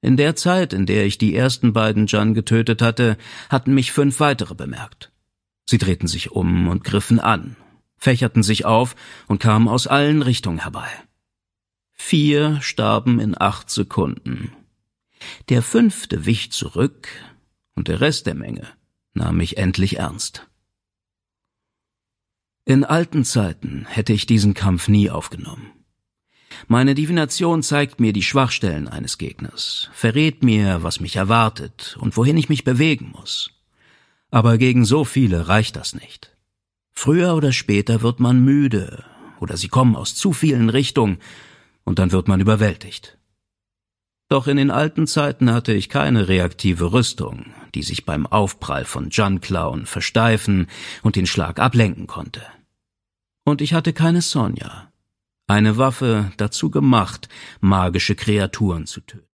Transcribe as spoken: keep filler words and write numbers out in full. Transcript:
In der Zeit, in der ich die ersten beiden Djan getötet hatte, hatten mich fünf weitere bemerkt. Sie drehten sich um und griffen an, fächerten sich auf und kamen aus allen Richtungen herbei. Vier starben in acht Sekunden. Der fünfte wich zurück, und der Rest der Menge nahm mich endlich ernst. In alten Zeiten hätte ich diesen Kampf nie aufgenommen. Meine Divination zeigt mir die Schwachstellen eines Gegners, verrät mir, was mich erwartet und wohin ich mich bewegen muss. Aber gegen so viele reicht das nicht. Früher oder später wird man müde, oder sie kommen aus zu vielen Richtungen, und dann wird man überwältigt. Doch in den alten Zeiten hatte ich keine reaktive Rüstung, die sich beim Aufprall von Djan-Klauen versteifen und den Schlag ablenken konnte. Und ich hatte keine Sonja, eine Waffe dazu gemacht, magische Kreaturen zu töten.